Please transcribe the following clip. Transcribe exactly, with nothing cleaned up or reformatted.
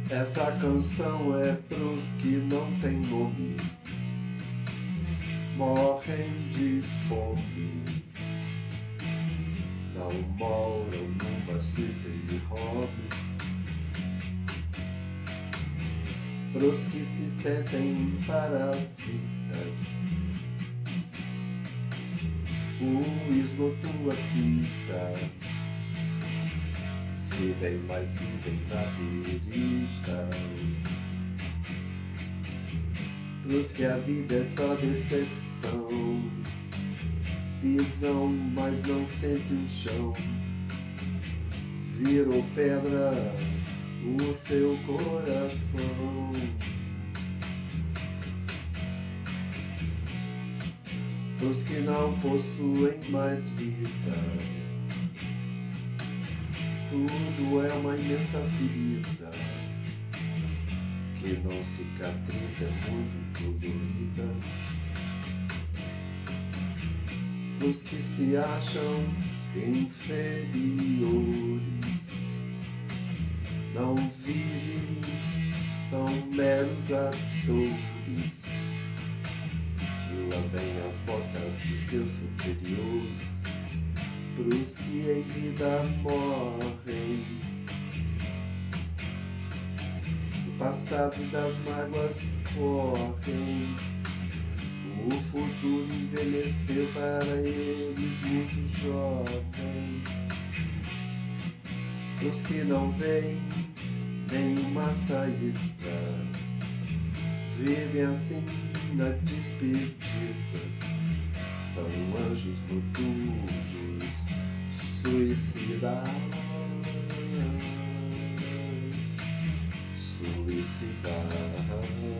Essa canção é pros que não tem nome, morrem de fome, não moram numa sweet home. Pros que se sentem parasitas, o esgoto apita, vivem, mas vivem na birita. Pros que a vida é só decepção, pisam, mas não sentem o chão, virou pedra o seu coração. Pros que não possuem mais vida, tudo é uma imensa ferida que não cicatriza, é muito dolorida. Pros que se acham inferiores, não vivem, são meros atores, lambem as botas de seus superiores. Pros que em vida morrem, do passado das mágoas correm, o futuro envelheceu para eles muito jovem. Pros que não veem nenhuma saída, vivem assim na despedida, são anjos noturnos suicidas, suicidas.